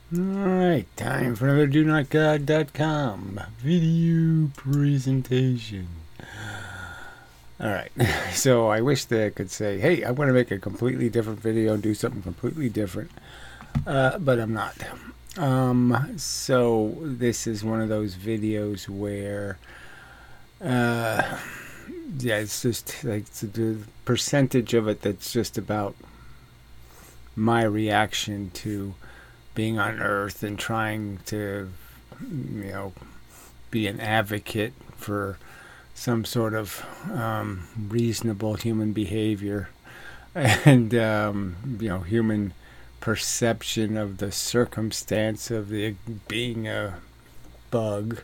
Alright, time for another DoNotGod.com video presentation. Alright, so I wish that I could say, hey, I want to make a completely different video and do something completely different, but I'm not. So this is one of those videos where, yeah, it's just like the percentage of it that's just about my reaction to being on Earth and trying to, be an advocate for some sort of reasonable human behavior and, human perception of the circumstance of the being a bug,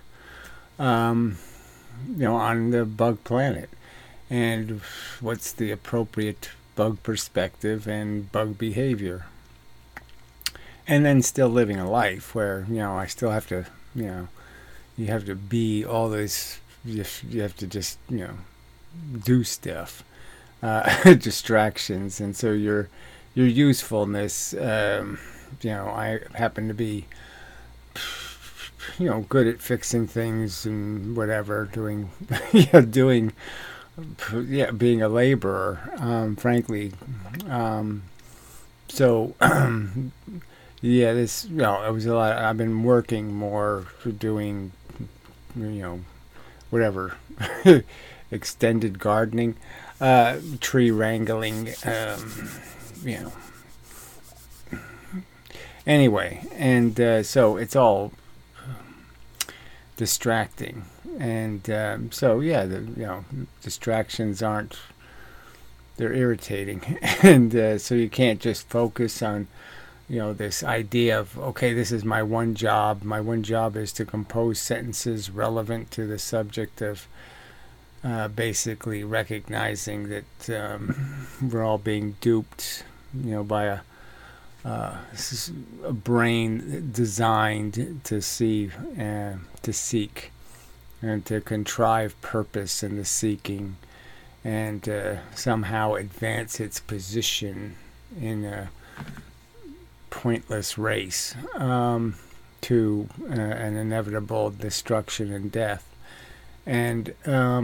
on the bug planet. And what's the appropriate bug perspective and bug behavior? And then still living a life where I still have to you have to be all this, you have to just do stuff, distractions. And so your usefulness, I happen to be good at fixing things and whatever, doing doing being a laborer, frankly. So yeah, this, it was a lot. I've been working more for doing, whatever, extended gardening, tree wrangling, you know. Anyway, and so it's all distracting, and so yeah, distractions aren't. They're irritating, and so you can't just focus on this idea of, okay, this is my one job. My one job is to compose sentences relevant to the subject of basically recognizing that we're all being duped, by a brain designed to see, to seek, and to contrive purpose in the seeking, and somehow advance its position in a pointless race to an inevitable destruction and death. And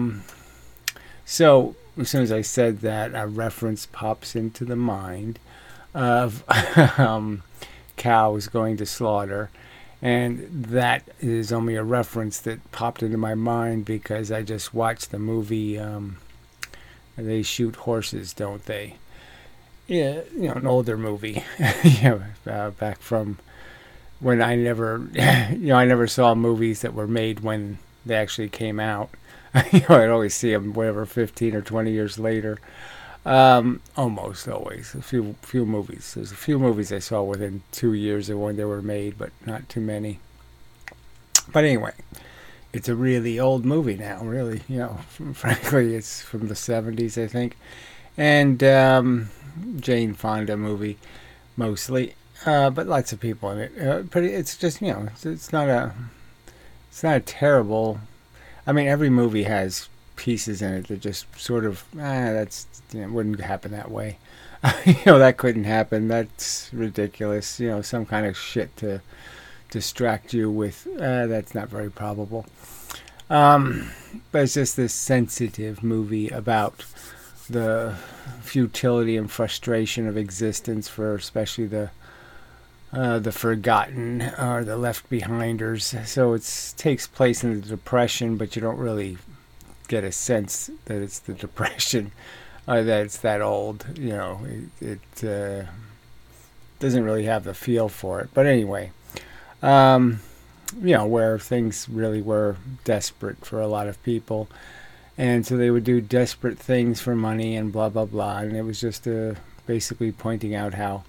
so as soon as I said that, a reference pops into the mind of cows going to slaughter. And that is only a reference that popped into my mind because I just watched the movie They Shoot Horses, Don't They? Yeah, an older movie, back from when I never, I never saw movies that were made when they actually came out. I'd always see them, whatever, 15 or 20 years later. Almost always. A few movies. There's a few movies I saw within 2 years of when they were made, but not too many. But anyway, it's a really old movie now, really. Frankly, it's from the 70s, I think. And Jane Fonda movie, mostly, but lots of people in it. It's just it's not a terrible. I mean, every movie has pieces in it that just sort of that's wouldn't happen that way. That couldn't happen. That's ridiculous. Some kind of shit to distract you with. That's not very probable. But it's just this sensitive movie about the futility and frustration of existence for especially the forgotten or the left behinders. So it takes place in the Depression, but you don't really get a sense that it's the Depression or that it's that old. It doesn't really have the feel for it. But anyway, where things really were desperate for a lot of people. And so they would do desperate things for money and blah, blah, blah. And it was just basically pointing out how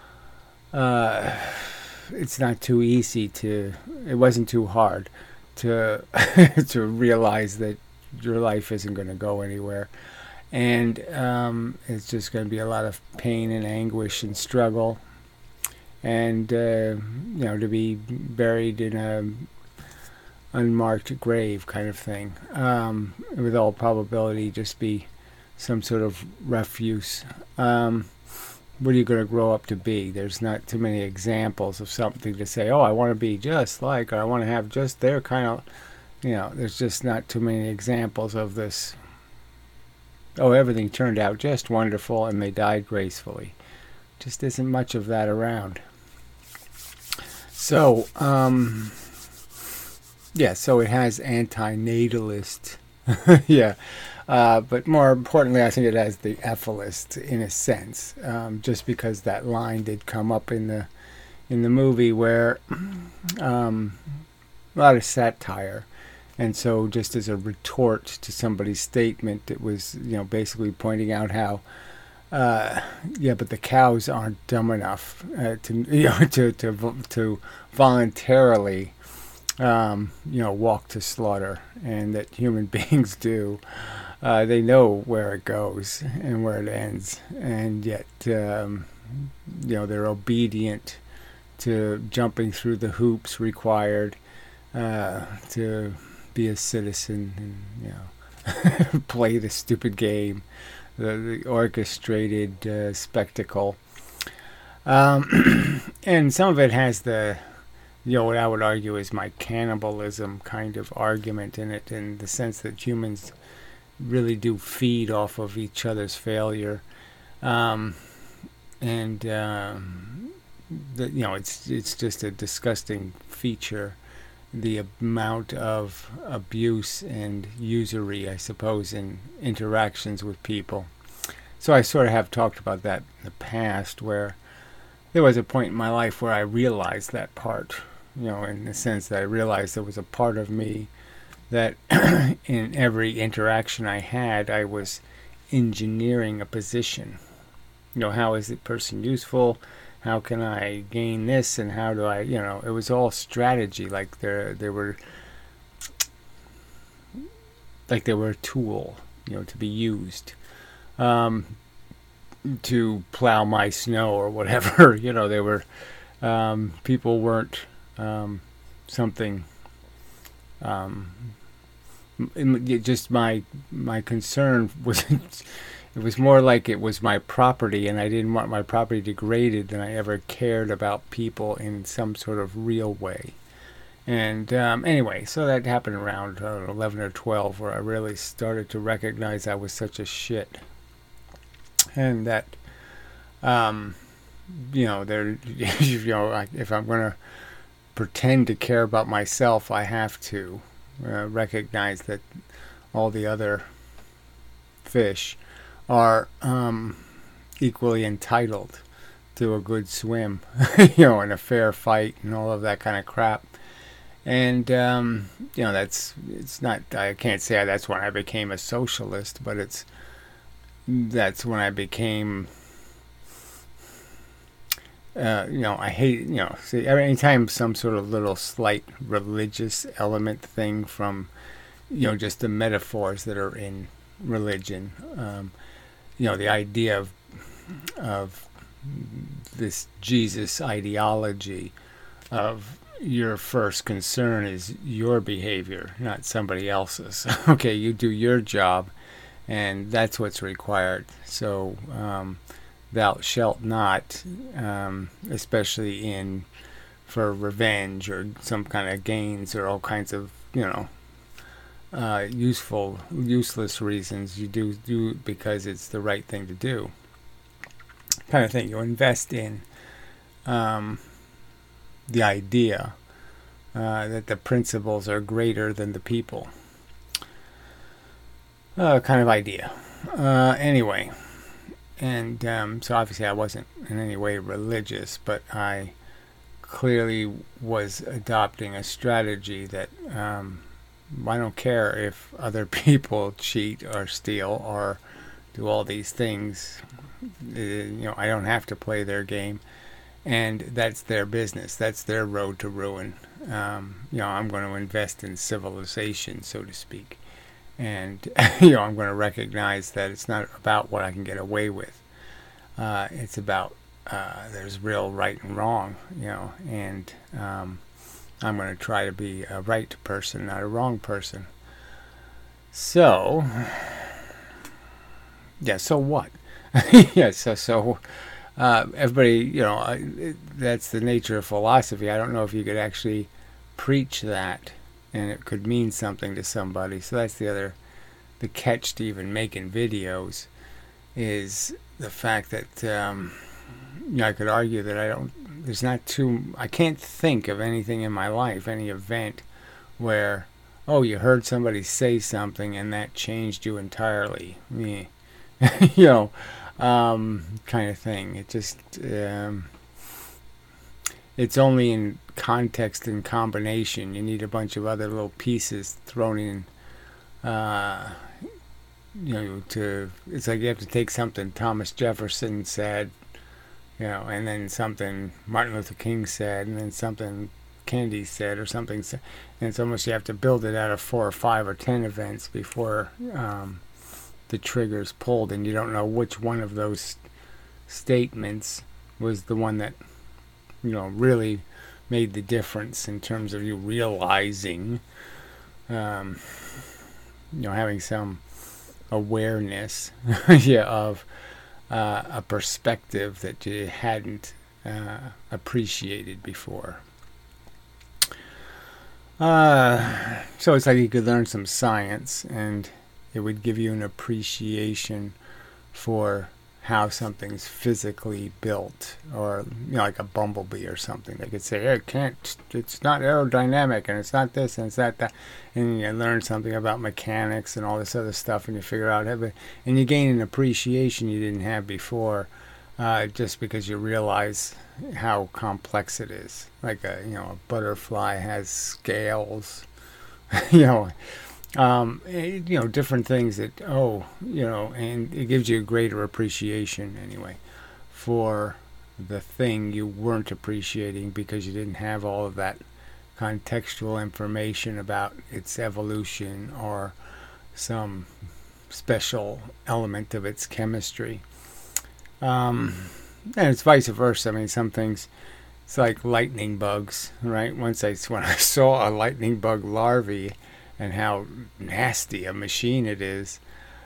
it's not too easy it wasn't too hard to to realize that your life isn't going to go anywhere. And it's just going to be a lot of pain and anguish and struggle. And, to be buried in a unmarked grave kind of thing, with all probability just be some sort of refuse. what are you going to grow up to be? There's not too many examples of something to say, oh, I want to be just like, or I want to have just their kind of, there's just not too many examples of this. Oh, everything turned out just wonderful and they died gracefully. Just isn't much of that around. So, so it has anti-natalist, but more importantly, I think it has the ethicist in a sense, just because that line did come up in the movie where a lot of satire, and so just as a retort to somebody's statement, it was basically pointing out how but the cows aren't dumb enough to voluntarily walk to slaughter, and that human beings do. They know where it goes and where it ends, and yet they're obedient to jumping through the hoops required to be a citizen and play the stupid game, the orchestrated spectacle. And some of it has the what I would argue is my cannibalism kind of argument in it, in the sense that humans really do feed off of each other's failure, it's just a disgusting feature, the amount of abuse and usury, I suppose, in interactions with people. So I sort of have talked about that in the past, where there was a point in my life where I realized that part, in the sense that I realized there was a part of me that in every interaction I had, I was engineering a position. How is the person useful? How can I gain this? And how do I, it was all strategy. Like they were a tool, to be used, to plow my snow or whatever. They were, people weren't something. Just my concern was it was more like it was my property, and I didn't want my property degraded than I ever cared about people in some sort of real way. And anyway, so that happened around 11 or 12, where I really started to recognize I was such a shit, and that if I'm gonna pretend to care about myself, I have to recognize that all the other fish are equally entitled to a good swim, and a fair fight and all of that kind of crap. And it's not, I can't say that's when I became a socialist, but that's when I became I hate, see, anytime some sort of little slight religious element thing from, just the metaphors that are in religion, the idea of this Jesus ideology of your first concern is your behavior, not somebody else's. Okay, you do your job, and that's what's required. So, thou shalt not, especially for revenge or some kind of gains or all kinds of, useless reasons. You do because it's the right thing to do, kind of thing. You invest in the idea that the principles are greater than the people, kind of idea. Anyway. And so obviously I wasn't in any way religious, but I clearly was adopting a strategy that I don't care if other people cheat or steal or do all these things. I don't have to play their game, and that's their business. That's their road to ruin. I'm going to invest in civilization, so to speak. And, I'm going to recognize that it's not about what I can get away with. It's about, there's real right and wrong, and I'm going to try to be a right person, not a wrong person. So, so what? So everybody, that's the nature of philosophy. I don't know if you could actually preach that and it could mean something to somebody. So that's the catch to even making videos is the fact that, I could argue that I can't think of anything in my life, any event where, you heard somebody say something and that changed you entirely. Yeah. Kind of thing. It just, it's only in context and combination. You need a bunch of other little pieces thrown in, it's like you have to take something Thomas Jefferson said, and then something Martin Luther King said, and then something Kennedy said, or something. And it's almost you have to build it out of 4 or 5 or 10 events before the trigger's pulled, and you don't know which one of those statements was the one that really made the difference in terms of you realizing, having some awareness, of a perspective that you hadn't appreciated before. So it's like you could learn some science and it would give you an appreciation for how something's physically built, or like a bumblebee or something. They could say, it's not aerodynamic, and it's not this, and it's not that, and you learn something about mechanics and all this other stuff, and you figure out and you gain an appreciation you didn't have before, just because you realize how complex it is. Like a butterfly has scales, different things that, and it gives you a greater appreciation anyway for the thing you weren't appreciating because you didn't have all of that contextual information about its evolution or some special element of its chemistry. And it's vice versa. I mean, some things, it's like lightning bugs, right? When I saw a lightning bug larvae, and how nasty a machine it is,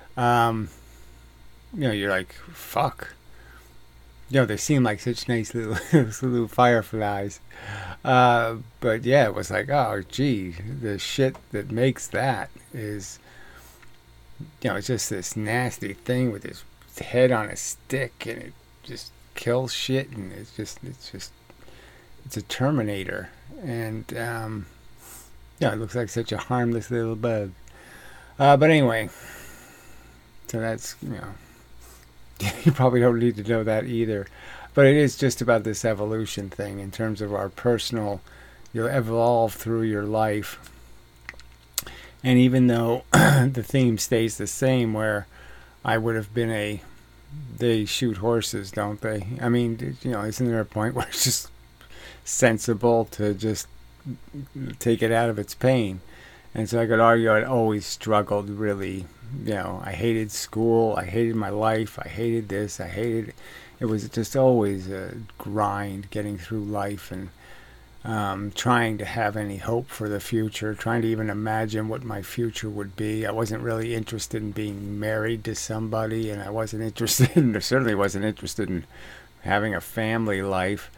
you're like, fuck. They seem like such nice little fireflies. But yeah, it was like, oh, gee, the shit that makes that is, it's just this nasty thing with its head on a stick, and it just kills shit, and it's a Terminator. And, it looks like such a harmless little bug. But anyway, so that's, you probably don't need to know that either. But it is just about this evolution thing in terms of our personal, you'll evolve through your life. And even though the theme stays the same, where I would have been they shoot horses, don't they? I mean, isn't there a point where it's just sensible to just take it out of its pain? And so I could argue I'd always struggled really, I hated school, I hated my life, I hated this, it was just always a grind getting through life, and trying to have any hope for the future, trying to even imagine what my future would be. I wasn't really interested in being married to somebody, and I certainly wasn't interested in having a family life.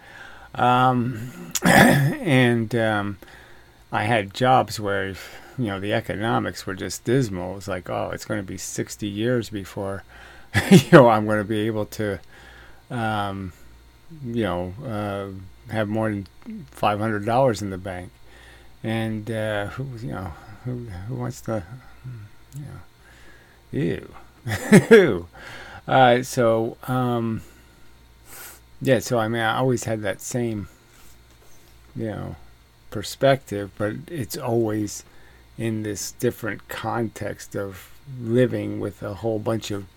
I had jobs where, the economics were just dismal. It was like, it's going to be 60 years before, I'm going to be able to, have more than $500 in the bank. And, who wants to, ew. So I mean, I always had that same, perspective, but it's always in this different context of living with a whole bunch of,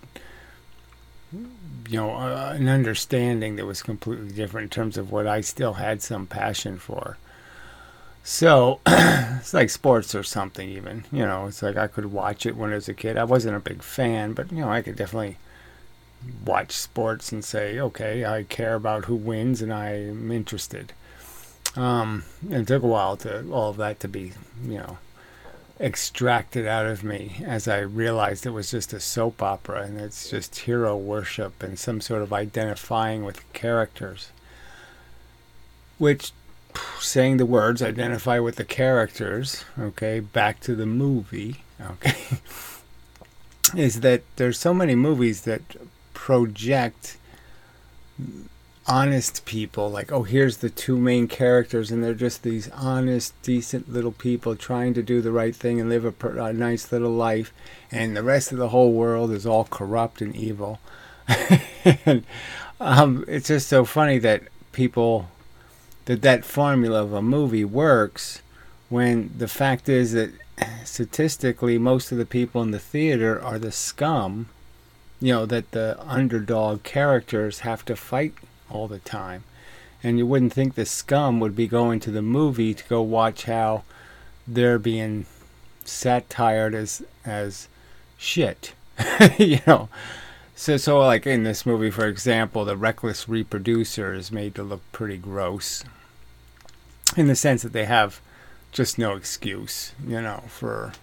an understanding that was completely different in terms of what I still had some passion for. So it's like sports or something even, it's like I could watch it when I was a kid. I wasn't a big fan, but, I could definitely watch sports and say, okay, I care about who wins and I'm interested. And it took a while to all of that to be, extracted out of me as I realized it was just a soap opera and it's just hero worship and some sort of identifying with characters. Which, saying the words, identify with the characters, okay, back to the movie, okay, is that there's so many movies that project honest people, like, oh, here's the two main characters and they're just these honest, decent little people trying to do the right thing and live a nice little life, and the rest of the whole world is all corrupt and evil. And it's just so funny that people, that formula of a movie works when the fact is that statistically most of the people in the theater are the scum, that the underdog characters have to fight all the time. And you wouldn't think the scum would be going to the movie to go watch how they're being satired as shit. So like in this movie, for example, the reckless reproducer is made to look pretty gross in the sense that they have just no excuse, for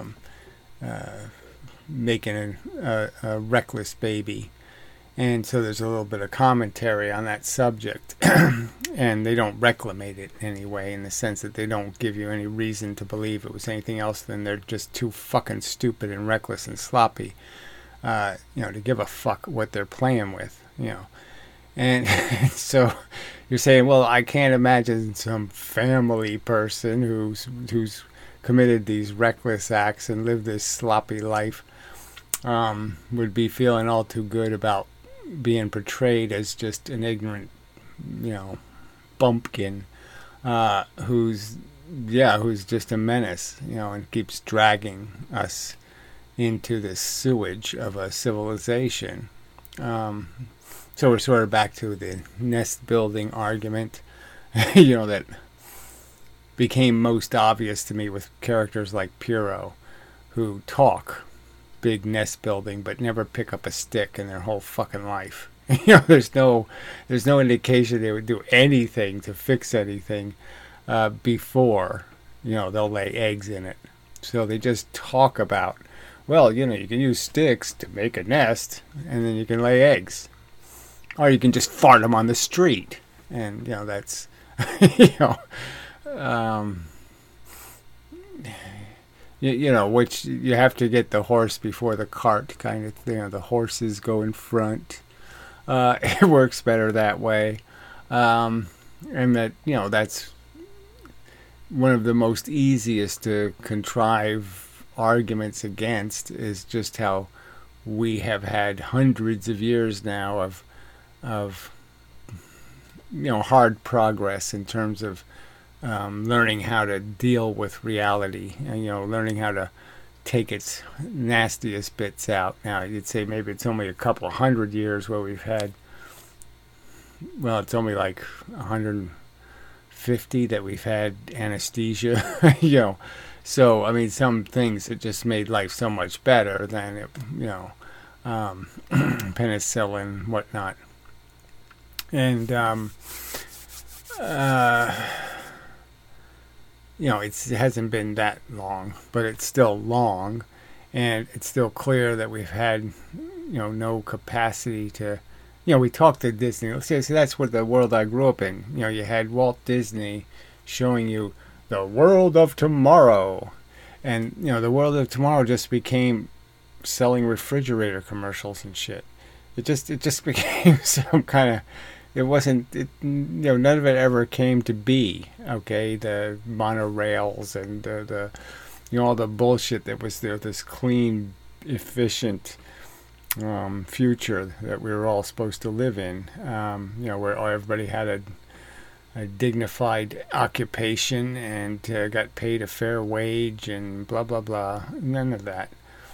making a reckless baby. And so there's a little bit of commentary on that subject. And they don't reclamate it anyway, in the sense that they don't give you any reason to believe it was anything else than they're just too fucking stupid and reckless and sloppy, to give a fuck what they're playing with, And so you're saying, well, I can't imagine some family person who's committed these reckless acts and lived this sloppy life would be feeling all too good about being portrayed as just an ignorant, bumpkin who's just a menace, and keeps dragging us into this sewage of a civilization. So we're sort of back to the nest building argument, that became most obvious to me with characters like Puro, who talk big nest building but never pick up a stick in their whole fucking life. There's no indication they would do anything to fix anything before they'll lay eggs in it. So they just talk about, well, you can use sticks to make a nest and then you can lay eggs, or you can just fart them on the street, and that's which you have to get the horse before the cart kind of thing. The horses go in front. It works better that way. And that, that's one of the most easiest to contrive arguments against, is just how we have had hundreds of years now of hard progress in terms of learning how to deal with reality, and learning how to take its nastiest bits out. Now you'd say maybe it's only a couple hundred years where we've had, well, it's only like 150 that we've had anesthesia. So I mean, some things that just made life so much better than it, penicillin, whatnot. And it hasn't been that long, but it's still long, and it's still clear that we've had, no capacity to, we talked to Disney. Let's say, so that's what the world I grew up in. You had Walt Disney showing you the world of tomorrow, and the world of tomorrow just became selling refrigerator commercials and shit. It just became some kind of. It wasn't, none of it ever came to be, okay? The monorails and the all the bullshit that was there, this clean, efficient future that we were all supposed to live in, where everybody had a dignified occupation and got paid a fair wage and blah, blah, blah. None of that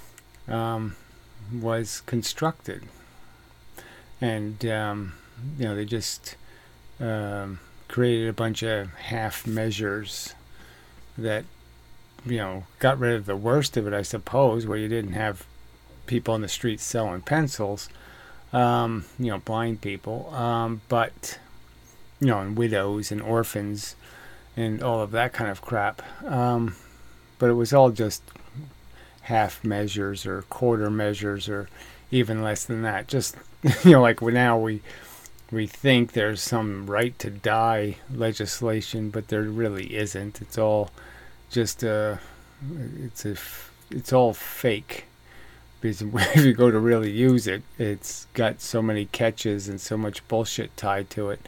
was constructed. And, they just created a bunch of half measures that, got rid of the worst of it, I suppose, where you didn't have people in the streets selling pencils, blind people, but, and widows and orphans and all of that kind of crap. But but it was all just half measures or quarter measures or even less than that. Just like now we think there's some right to die legislation, but there really isn't. It's all just it's all fake. Because if you go to really use it, it's got so many catches and so much bullshit tied to it.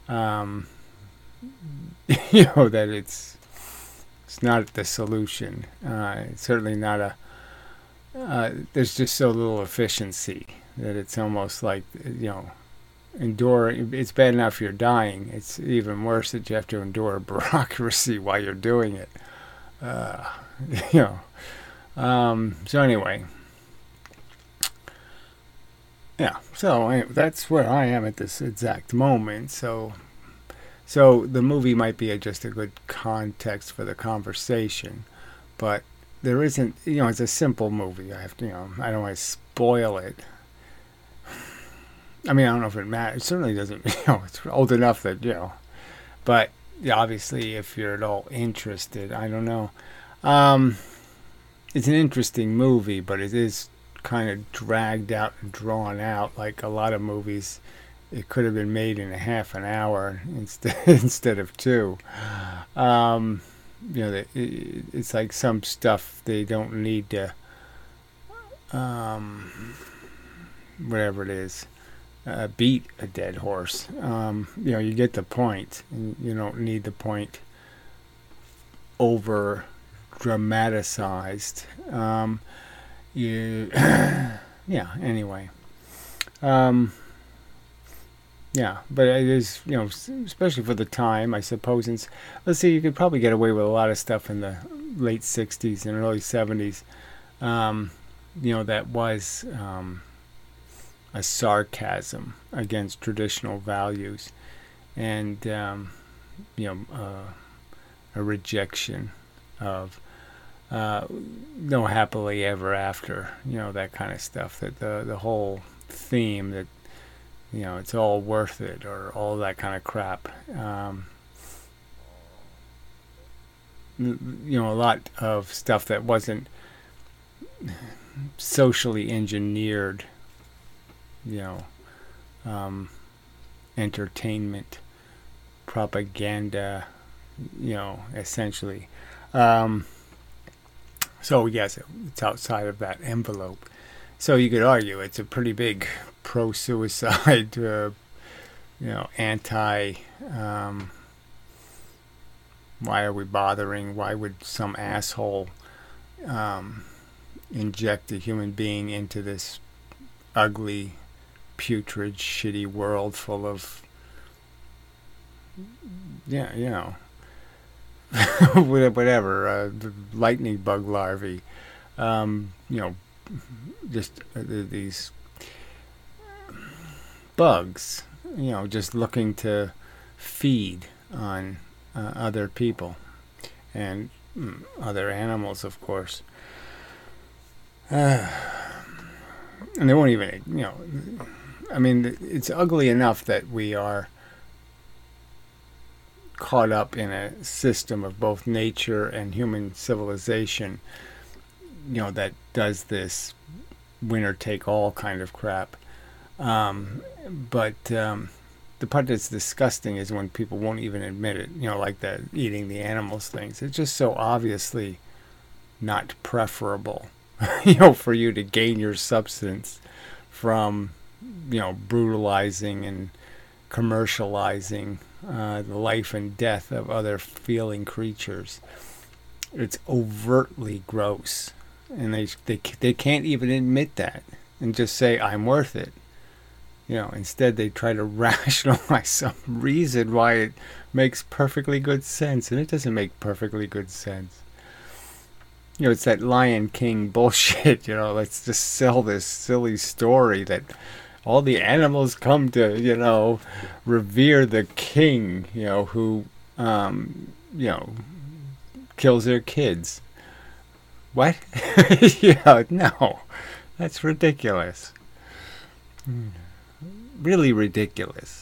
That it's not the solution. It's certainly not there's just so little efficiency that it's almost like, endure. It's bad enough you're dying. It's even worse that you have to endure bureaucracy while you're doing it. So anyway. Yeah, so that's where I am at this exact moment. So the movie might be just a good context for the conversation, but there isn't. It's a simple movie. I have to. I don't want to spoil it. I mean, I don't know if it matters. It certainly doesn't. It's old enough that But obviously, if you're at all interested, I don't know. It's an interesting movie, but it is kind of dragged out and drawn out like a lot of movies. It could have been made in a half an hour instead of two. It's like some stuff they don't need to whatever it is, beat a dead horse. You get the point. You don't need the point over dramatized. Anyway. But it is, especially for the time, I suppose. And let's see, you could probably get away with a lot of stuff in the late 60s and early 70s, that was a sarcasm against traditional values and, a rejection of no happily ever after, that kind of stuff, that the whole theme that, it's all worth it or all that kind of crap. A lot of stuff that wasn't socially engineered, entertainment, propaganda, essentially. So yes, it's outside of that envelope. So you could argue it's a pretty big pro-suicide, anti. Why are we bothering? Why would some asshole inject a human being into this ugly, putrid, shitty world full of, whatever, lightning bug larvae, just these bugs, just looking to feed on other people and other animals, of course. And they won't even, it's ugly enough that we are caught up in a system of both nature and human civilization, that does this winner-take-all kind of crap. But the part that's disgusting is when people won't even admit it, like the eating the animals things. It's just so obviously not preferable, for you to gain your substance from, brutalizing and commercializing the life and death of other feeling creatures. It's overtly gross. And they can't even admit that and just say, I'm worth it. Instead they try to rationalize some reason why it makes perfectly good sense. And it doesn't make perfectly good sense. It's that Lion King bullshit, let's just sell this silly story that all the animals come to, revere the king, who, kills their kids. What? No. That's ridiculous. Really ridiculous.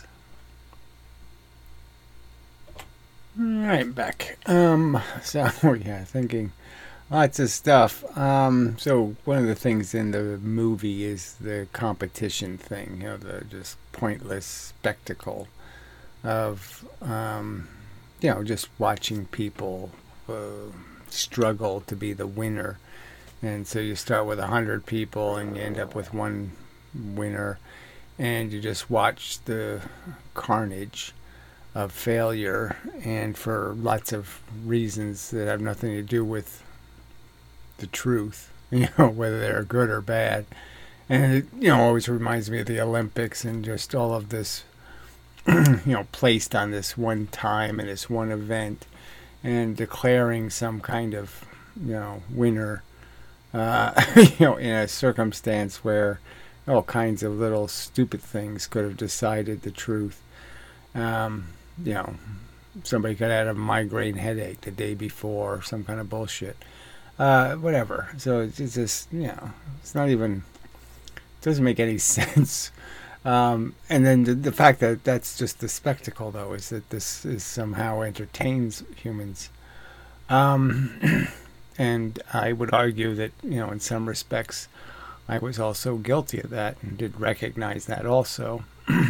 Alright, back. Thinking Lots of stuff. So one of the things in the movie is the competition thing. The just pointless spectacle of just watching people struggle to be the winner. And so you start with 100 people and you end up with one winner, and you just watch the carnage of failure, and for lots of reasons that have nothing to do with the truth, whether they're good or bad. And it, always reminds me of the Olympics and just all of this, placed on this one time and this one event, and declaring some kind of, winner, in a circumstance where all kinds of little stupid things could have decided the truth. Um, you know, Somebody could have had a migraine headache the day before, or some kind of bullshit. Whatever. So it's just, it's not even, it doesn't make any sense. And then the fact that that's just the spectacle, though, is that this is somehow entertains humans. Um, and I would argue that, in some respects, I was also guilty of that and did recognize that also.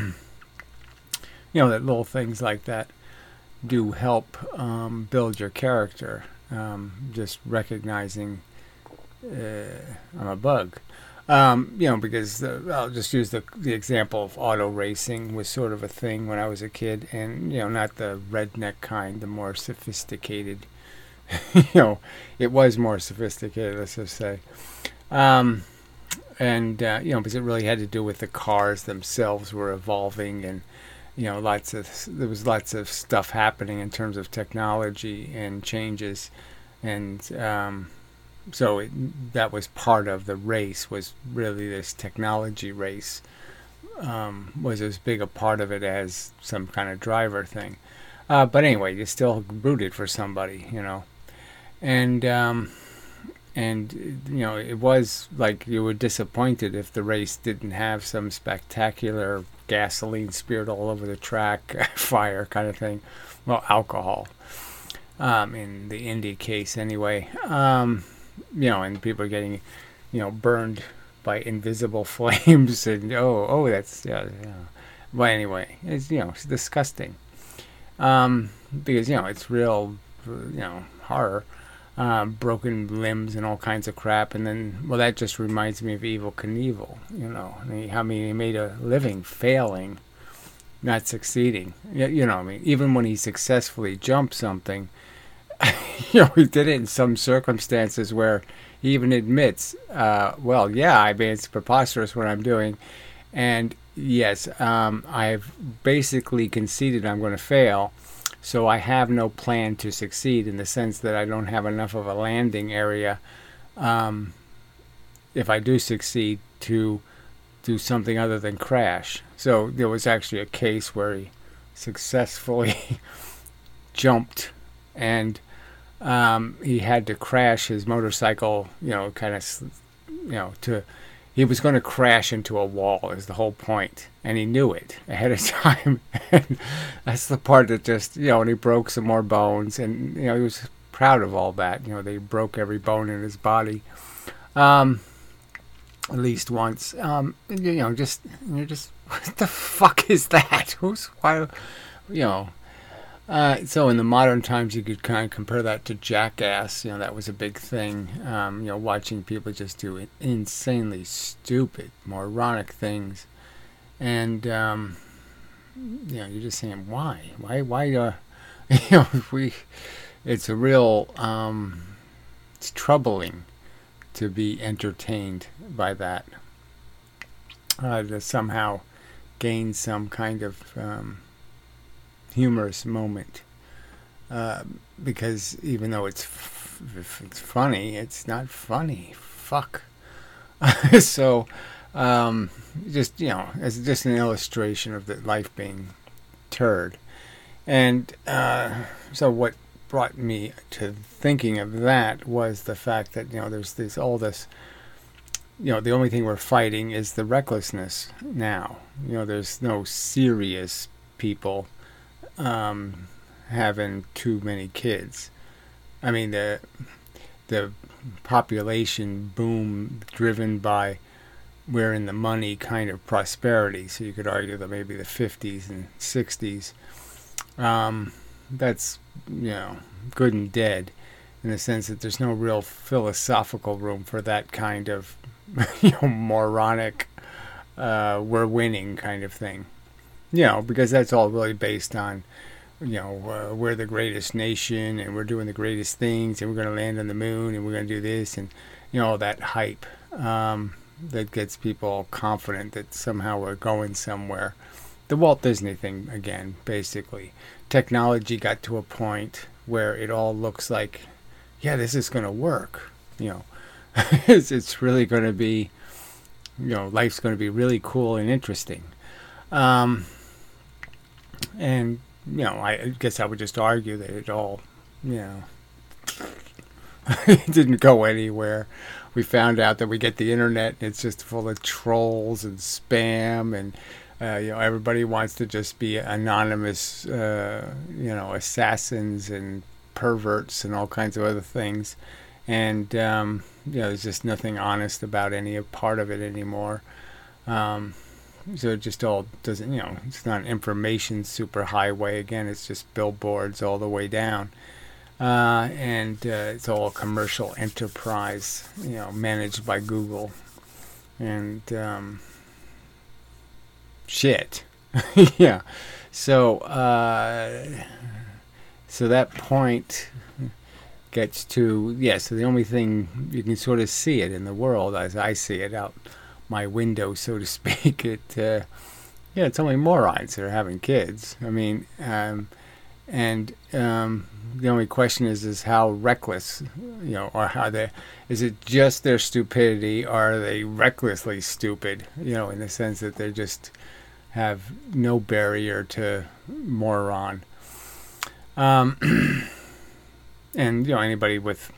That little things like that do help build your character. Just recognizing I'm a bug. Because I'll just use the example of auto racing was sort of a thing when I was a kid, and not the redneck kind, the more sophisticated. It was more sophisticated, let's just say. Because it really had to do with the cars themselves were evolving, and there was lots of stuff happening in terms of technology and changes, and that was part of the race, was really this technology race, was as big a part of it as some kind of driver thing. But anyway, you still rooted for somebody, and it was like you were disappointed if the race didn't have some spectacular gasoline spewed all over the track, fire kind of thing. Well, alcohol, in the Indy case anyway. And people are getting, burned by invisible flames, and that's yeah. But anyway, it's disgusting. Because it's real, horror. Broken limbs and all kinds of crap, and then that just reminds me of Evel Knievel. He made a living failing, not succeeding. Even when he successfully jumped something, he did it in some circumstances where he even admits, it's preposterous what I'm doing, and yes, I've basically conceded I'm going to fail. So I have no plan to succeed, in the sense that I don't have enough of a landing area, if I do succeed, to do something other than crash. So there was actually a case where he successfully jumped, and he had to crash his motorcycle, he was going to crash into a wall, is the whole point. And he knew it ahead of time. And that's the part that just, and he broke some more bones. And, he was proud of all that. They broke every bone in his body. At least once. Just, what the fuck is that? So in the modern times, you could kind of compare that to Jackass. That was a big thing. Watching people just do insanely stupid, moronic things, and you're just saying, why? It's a real, it's troubling to be entertained by that. To somehow gain some kind of humorous moment, because even though it's funny, it's not funny. Fuck. So, it's just an illustration of the life being turd. And so what brought me to thinking of that was the fact that there's all this. The only thing we're fighting is the recklessness now. There's no serious people having too many kids. I mean, the population boom driven by we're in the money kind of prosperity. So you could argue that maybe the 50s and 60s, that's, good and dead, in the sense that there's no real philosophical room for that kind of, moronic, we're winning kind of thing. Because that's all really based on, we're the greatest nation and we're doing the greatest things and we're going to land on the moon and we're going to do this and, all that hype. That gets people confident that somehow we're going somewhere. The Walt Disney thing again, basically. Technology got to a point where it all looks like, yeah, this is going to work. It's really going to be, life's going to be really cool and interesting. And, I guess I would just argue that it all, it didn't go anywhere. We found out that we get the internet and it's just full of trolls and spam and everybody wants to just be anonymous assassins and perverts and all kinds of other things, and there's just nothing honest about any part of it anymore. So it just all doesn't, it's not an information superhighway. Again, it's just billboards all the way down. And it's all a commercial enterprise, managed by Google. And shit. Yeah. So that point gets to, so the only thing you can sort of see it in the world, as I see it out my window, so to speak, it's only morons that are having kids. I mean, the only question is how reckless, or is it just their stupidity, or are they recklessly stupid, in the sense that they just have no barrier to moron. And, anybody with,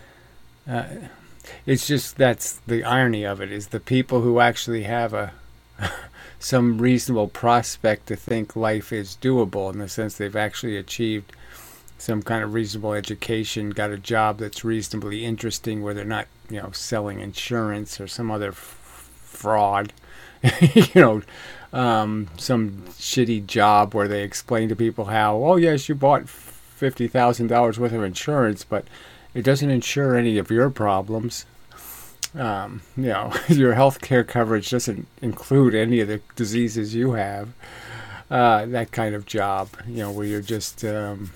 it's just, that's the irony of it, is the people who actually have some reasonable prospect to think life is doable, in the sense they've actually achieved some kind of reasonable education, got a job that's reasonably interesting where they're not, selling insurance or some other fraud, some shitty job where they explain to people how, oh yes, you bought $50,000 worth of insurance, but it doesn't insure any of your problems. Your health care coverage doesn't include any of the diseases you have. That kind of job, where you're just, and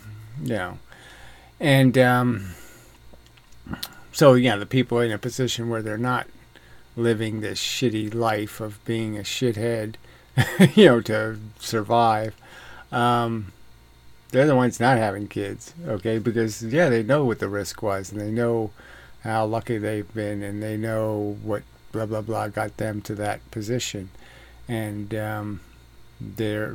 so the people in a position where they're not living this shitty life of being a shithead, to survive, they're the ones not having kids, okay? Because they know what the risk was, and they know how lucky they've been, and they know what blah blah blah got them to that position, and they're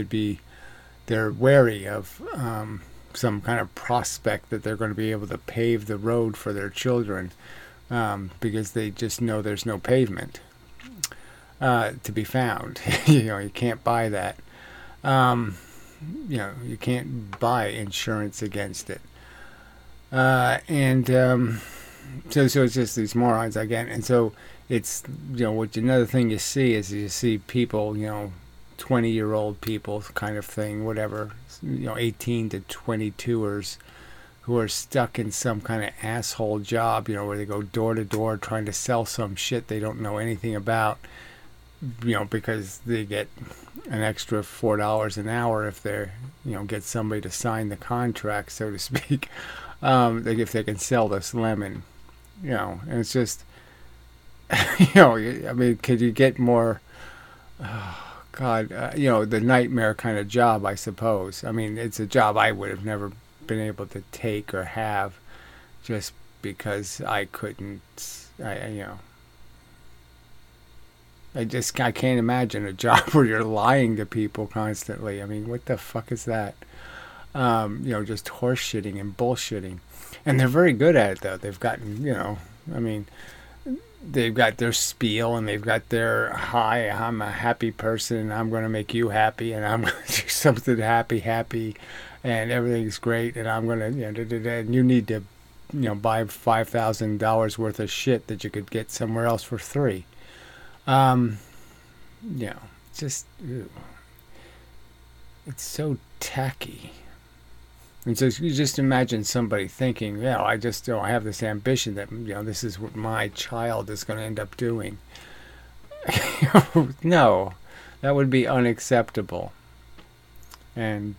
wary of some kind of prospect that they're going to be able to pave the road for their children, because they just know there's no pavement to be found. You can't buy that. You can't buy insurance against it. So it's just these morons again. And so it's, another thing you see is you see people, 20-year-old people kind of thing, whatever, 18 to 22ers who are stuck in some kind of asshole job, where they go door to door trying to sell some shit they don't know anything about, because they get an extra $4 an hour if they're, get somebody to sign the contract, so to speak, if they can sell this lemon, and it's just, I mean, could you get more, oh God, the nightmare kind of job, I suppose. I mean, it's a job I would have never been able to take or have, just because I couldn't, I can't imagine a job where you're lying to people constantly. I mean, what the fuck is that? Just horse shitting and bullshitting. And they're very good at it, though. They've gotten, they've got their spiel, and they've got their, hi, I'm a happy person, and I'm going to make you happy, and I'm going to do something happy, and everything's great, and I'm going to, and you need to buy $5,000 worth of shit that you could get somewhere else for $3. Um, just ew. It's so tacky. And so you just imagine somebody thinking, I have this ambition that, this is what my child is going to end up doing. No, that would be unacceptable. And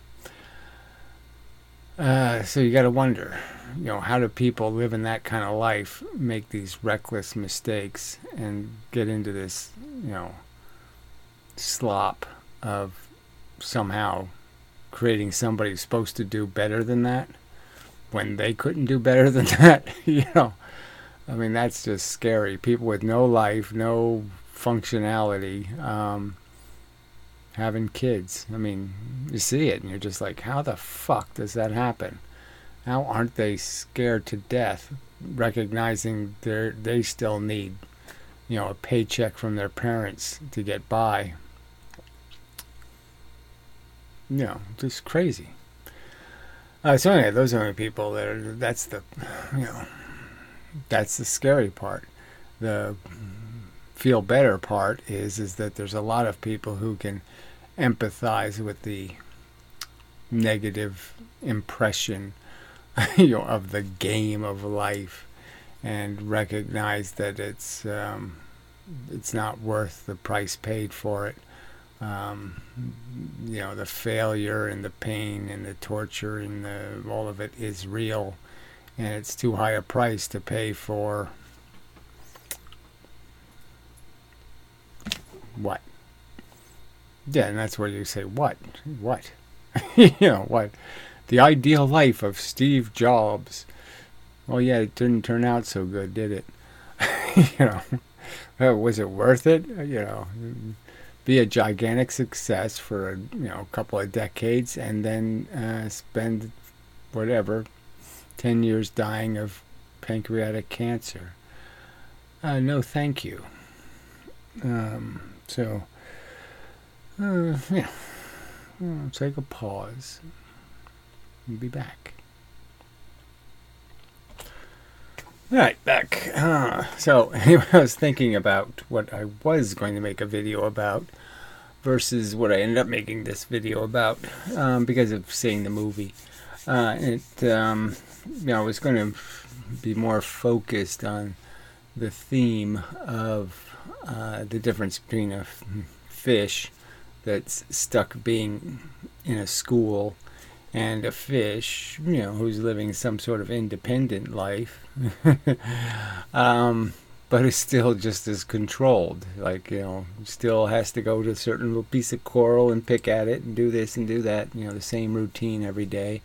so you got to wonder, how do people live in that kind of life, make these reckless mistakes, and get into this, slop of somehow creating somebody who's supposed to do better than that when they couldn't do better than that. I mean, that's just scary. People with no life, no functionality, having kids. I mean, you see it and you're just like, how the fuck does that happen? How aren't they scared to death, recognizing they still need, a paycheck from their parents to get by? Just crazy. So anyway, those are the people that's the scary part. The feel better part is that there's a lot of people who can empathize with the negative impression of the game of life, and recognize that it's not worth the price paid for it. The failure and the pain and the torture and all of it is real, and it's too high a price to pay for what? Yeah, and that's where you say, what? What? What? The ideal life of Steve Jobs. Well, yeah, it didn't turn out so good, did it? Was it worth it? Be a gigantic success for a couple of decades, and then spend 10 years dying of pancreatic cancer. No, thank you. I'll take a pause and be back. All right, back. So anyway, I was thinking about what I was going to make a video about versus what I ended up making this video about, because of seeing the movie. I was going to be more focused on the theme of the difference between a fish that's stuck being in a school and a fish, who's living some sort of independent life, but is still just as controlled. Like, still has to go to a certain little piece of coral and pick at it and do this and do that, the same routine every day.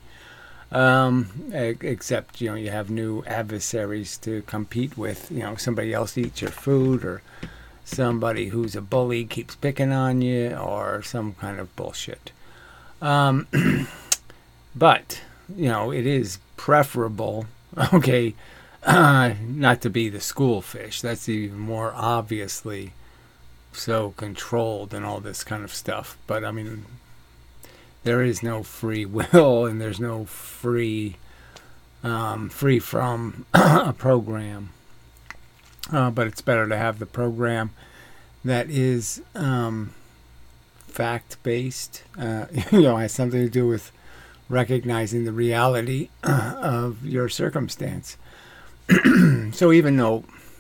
Except, you have new adversaries to compete with. Somebody else eats your food, or somebody who's a bully keeps picking on you, or some kind of bullshit. But, it is preferable, not to be the school fish. That's even more obviously so controlled and all this kind of stuff. But, I mean, there is no free will, and there's no free from a program. But it's better to have the program that is fact-based, has something to do with recognizing the reality of your circumstance. So even though,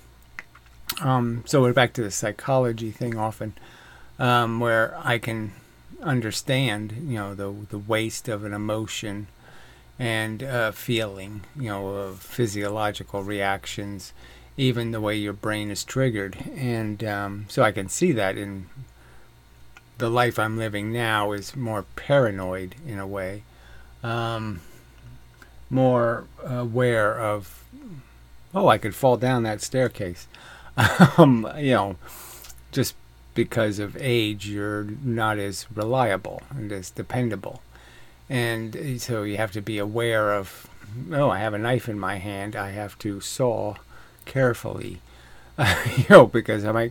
so we're back to the psychology thing often, where I can understand, the waste of an emotion and feeling, of physiological reactions, even the way your brain is triggered. And so I can see that in the life I'm living now is more paranoid in a way. More aware of, I could fall down that staircase. Just because of age, you're not as reliable and as dependable. And so you have to be aware of, I have a knife in my hand, I have to saw carefully, because I might,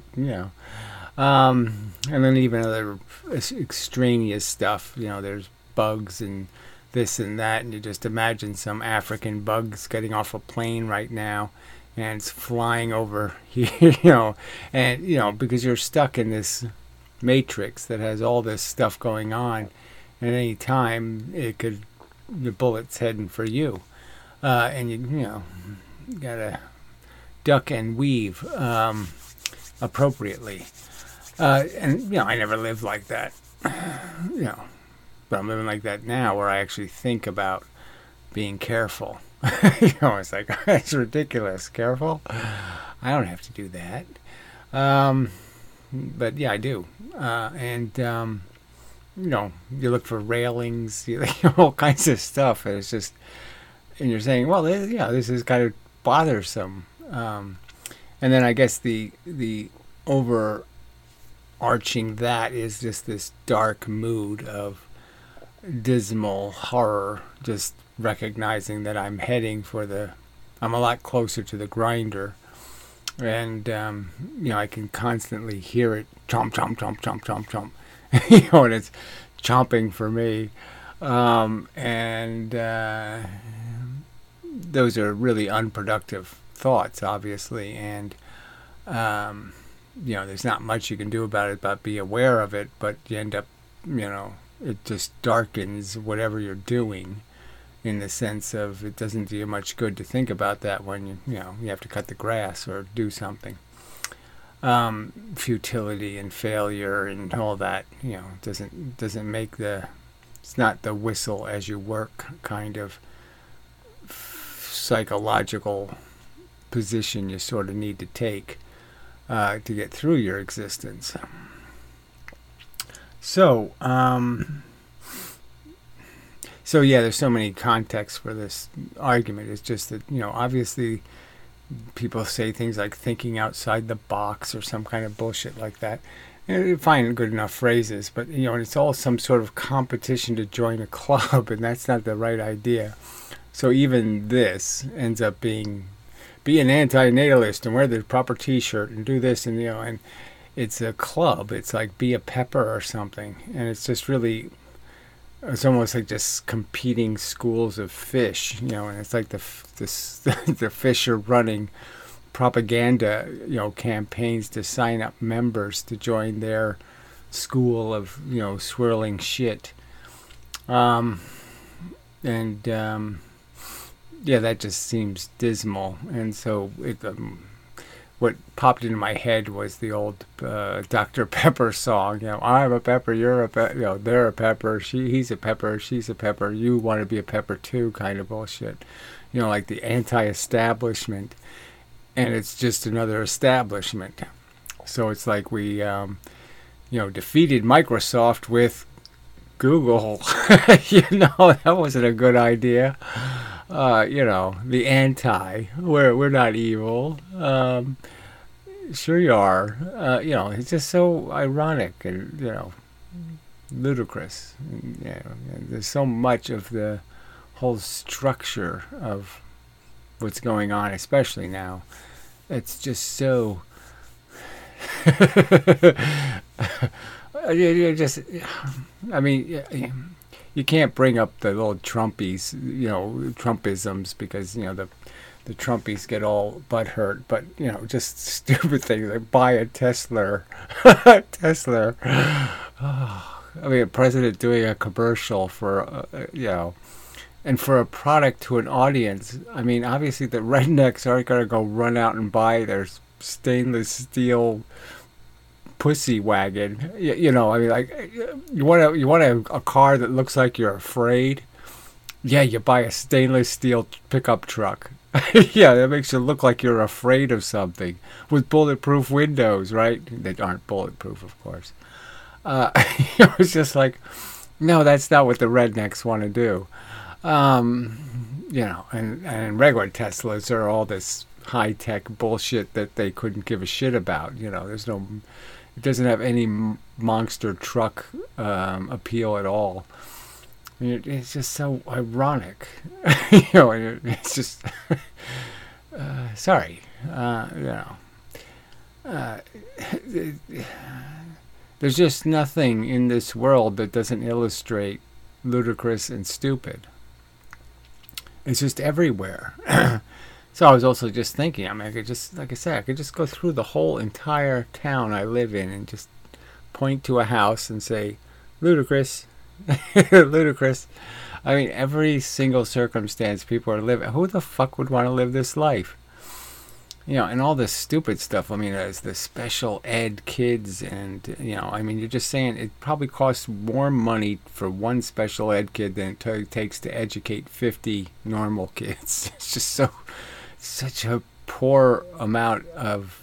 and then even other extraneous stuff, there's bugs and this and that, and you just imagine some African bugs getting off a plane right now, and it's flying over here, and because you're stuck in this matrix that has all this stuff going on, and at any time the bullet's heading for you, and you gotta duck and weave appropriately, and I never lived like that, but I'm living like that now, where I actually think about being careful. It's like, it's ridiculous. Careful? I don't have to do that. But yeah, I do. You look for railings, all kinds of stuff. And it's just, and you're saying, well, this is kind of bothersome. And then I guess the overarching that is just this dark mood of dismal horror, just recognizing that I'm heading I'm a lot closer to the grinder, and I can constantly hear it chomp chomp chomp chomp chomp chomp, and it's chomping for me, and those are really unproductive thoughts, obviously, and there's not much you can do about it but be aware of it, but you end up it just darkens whatever you're doing, in the sense of it doesn't do you much good to think about that when you have to cut the grass or do something. Futility and failure and all that, doesn't make it's not the whistle as you work kind of psychological position you sort of need to take to get through your existence. So yeah, there's so many contexts for this argument. It's just that, obviously people say things like thinking outside the box or some kind of bullshit like that. And you find good enough phrases, but, and it's all some sort of competition to join a club, and that's not the right idea. So even this ends up be an anti-natalist and wear the proper t-shirt and do this and, and it's a club. It's like be a pepper or something. And it's just really, it's almost like just competing schools of fish, and it's like the fish are running propaganda, campaigns to sign up members to join their school of, swirling shit. Yeah, that just seems dismal. And so what popped into my head was the old Dr. Pepper song. I'm a pepper, you're a pepper, they're a pepper, he's a pepper, she's a pepper, you want to be a pepper too, kind of bullshit. Like the anti-establishment, and it's just another establishment. So it's like we, defeated Microsoft with Google. That wasn't a good idea. The anti, we're not evil. Sure you are. It's just so ironic and, ludicrous. And there's so much of the whole structure of what's going on, especially now. It's just so... you can't bring up the little Trumpies, Trumpisms, because, the Trumpies get all butthurt, but, just stupid things like buy a Tesla. Tesla. A president doing a commercial for, and for a product to an audience. Obviously the rednecks aren't going to go run out and buy their stainless steel pussy wagon. You want a car that looks like you're afraid? Yeah, you buy a stainless steel pickup truck. Yeah, that makes you look like you're afraid of something, with bulletproof windows, right? They aren't bulletproof, of course. It's just like, no, that's not what the rednecks want to do. And regular Teslas are all this high-tech bullshit that they couldn't give a shit about. It doesn't have any monster truck appeal at all. It's just so ironic. It's just sorry. There's just nothing in this world that doesn't illustrate ludicrous and stupid. It's just everywhere. So I was also just thinking, I mean, I could just, like I said, I could just go through the whole entire town I live in and just point to a house and say, ludicrous, ludicrous. I mean, every single circumstance people are living. Who the fuck would want to live this life? You know, and all this stupid stuff. I mean, there's the special ed kids, and I mean, you're just saying it probably costs more money for one special ed kid than it takes to educate 50 normal kids. It's just such a poor amount of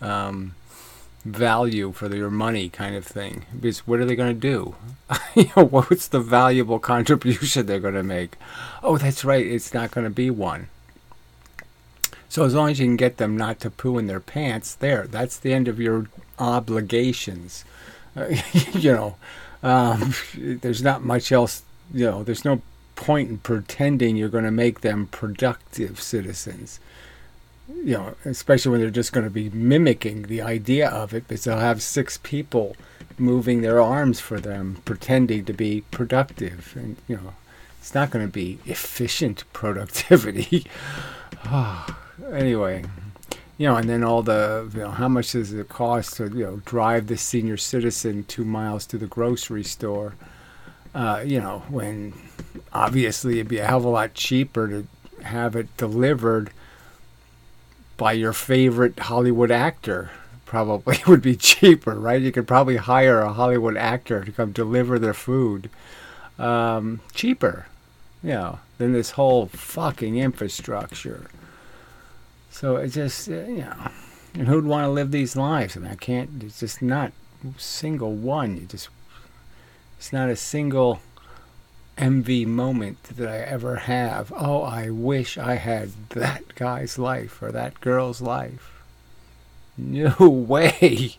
value for your money, kind of thing. Because what are they going to do? What's the valuable contribution they're going to make? Oh, that's right. It's not going to be one. So as long as you can get them not to poo in their pants, that's the end of your obligations. There's not much else. There's no point in pretending you're going to make them productive citizens. Especially when they're just going to be mimicking the idea of it, because they'll have 6 people moving their arms for them, pretending to be productive. And, it's not going to be efficient productivity. Anyway, and then all the, how much does it cost to, drive the senior citizen 2 miles to the grocery store? When obviously it'd be a hell of a lot cheaper to have it delivered by your favorite Hollywood actor. Probably would be cheaper, right? You could probably hire a Hollywood actor to come deliver their food. Cheaper, than this whole fucking infrastructure. So it's just, and who'd want to live these lives? I mean, it's just not a single one. It's not a single envy moment that I ever have. Oh, I wish I had that guy's life or that girl's life. No way.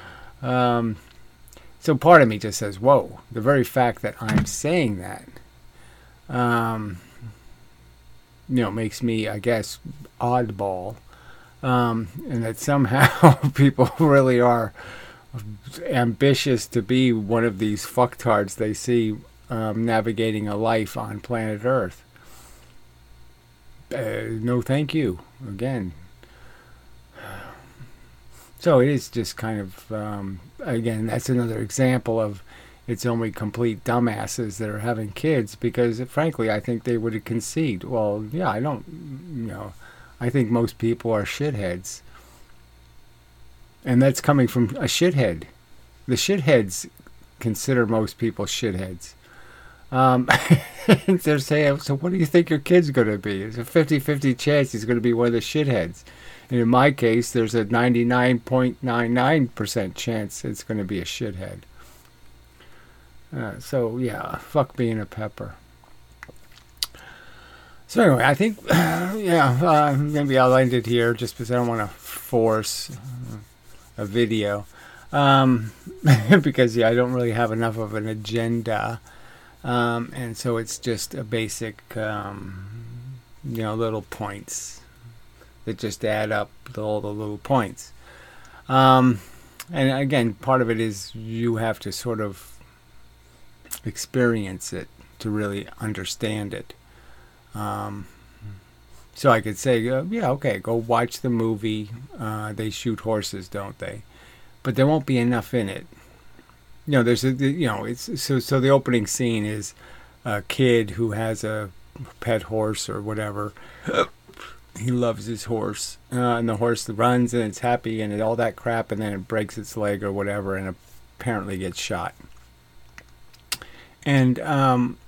So part of me just says, whoa, the very fact that I'm saying that, makes me, I guess, oddball. And that somehow people really are ambitious to be one of these fucktards they see navigating a life on planet Earth. No thank you. Again. So it is just kind of, again, that's another example of it's only complete dumbasses that are having kids, because frankly I think they would concede, well, yeah, I think most people are shitheads. And that's coming from a shithead. The shitheads consider most people shitheads. They're saying, so what do you think your kid's going to be? There's a 50-50 chance he's going to be one of the shitheads. And in my case, there's a 99.99% chance it's going to be a shithead. So, yeah, fuck being a pepper. So anyway, I think, maybe I'll end it here just because I don't want to force a video. Because, I don't really have enough of an agenda. And so it's just a basic, little points that just add up all the little points. And again, part of it is you have to sort of experience it to really understand it. So I could say, okay, go watch the movie. They shoot horses, don't they? But there won't be enough in it. There's it's so the opening scene is a kid who has a pet horse or whatever. He loves his horse, and the horse runs and it's happy and all that crap, and then it breaks its leg or whatever, and apparently gets shot. And and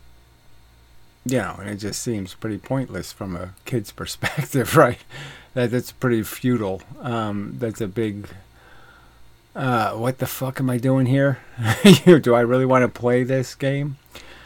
it just seems pretty pointless from a kid's perspective, right? That's pretty futile. That's a big. What the fuck am I doing here? Do I really want to play this game?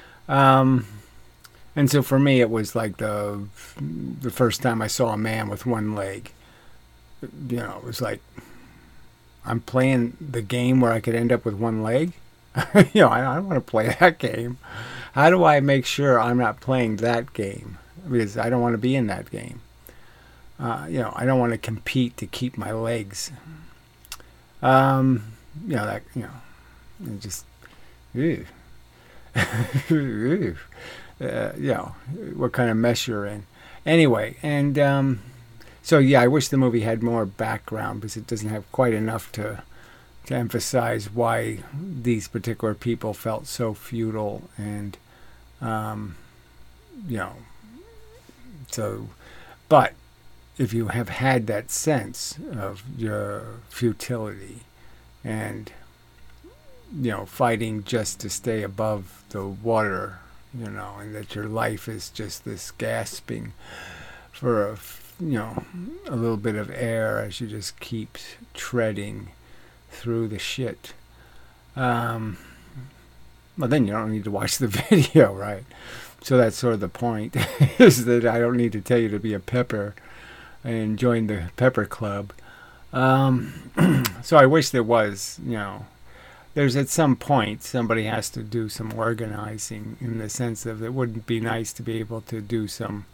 And so for me, it was like the first time I saw a man with one leg. It was like, I'm playing the game where I could end up with one leg. I don't want to play that game. How do I make sure I'm not playing that game? Because I don't want to be in that game. I don't want to compete to keep my legs. It just, ew. You know, what kind of mess you're in. Anyway, and so yeah, I wish the movie had more background because it doesn't have quite enough to emphasize why these particular people felt so futile and um, you know, so, but if you have had that sense of your futility and fighting just to stay above the water, and that your life is just this gasping for a little bit of air as you just keep treading through the shit. Well, then you don't need to watch the video, right? So that's sort of the point, is that I don't need to tell you to be a pepper and join the pepper club. So I wish there was, there's at some point somebody has to do some organizing, in the sense of it wouldn't be nice to be able to do some,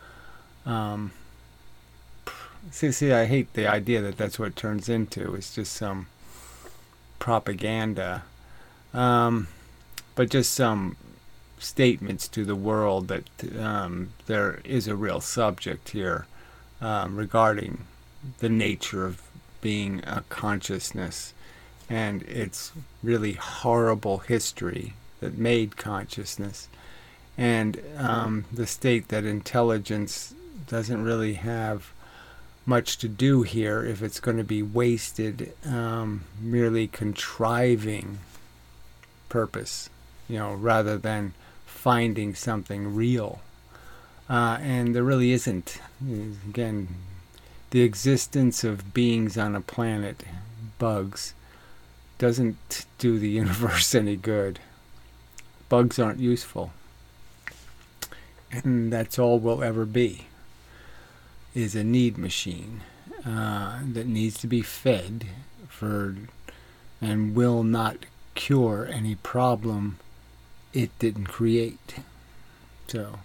see, I hate the idea that that's what it turns into. It's just some propaganda, but just some statements to the world that there is a real subject here regarding the nature of being a consciousness and its really horrible history that made consciousness, and the state that intelligence doesn't really have much to do here if it's going to be wasted merely contriving purpose, rather than finding something real. And there really isn't. Again, the existence of beings on a planet, bugs, doesn't do the universe any good. Bugs aren't useful. And that's all we'll ever be, is a need machine that needs to be fed and will not cure any problem it didn't create. So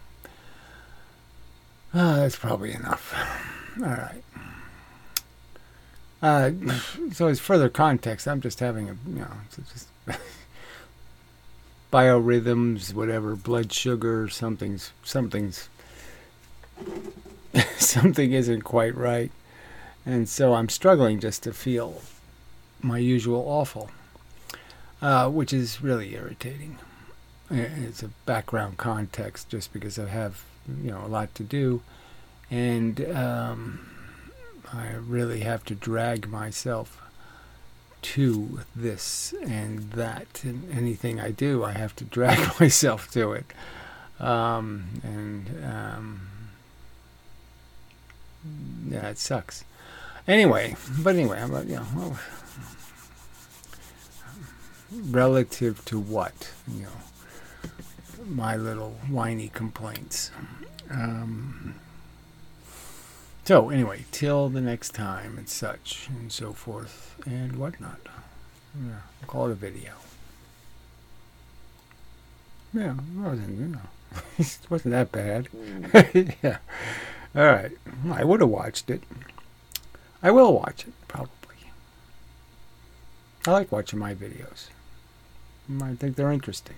that's probably enough. All right. So as further context, I'm just having just biorhythms, whatever, blood sugar, something isn't quite right, and so I'm struggling just to feel my usual awful, which is really irritating. It's a background context, just because I have a lot to do, and I really have to drag myself to this and that, and anything I do, I have to drag myself to it, yeah, it sucks. Anyway, I'm relative to what, my little whiny complaints. So anyway, till the next time, and such and so forth and whatnot. Yeah, I'll call it a video. Yeah, it wasn't that bad. Yeah. All right. I would have watched it. I will watch it, probably. I like watching my videos. I think they're interesting.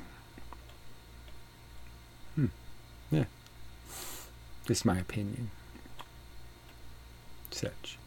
Yeah. Just my opinion. Such.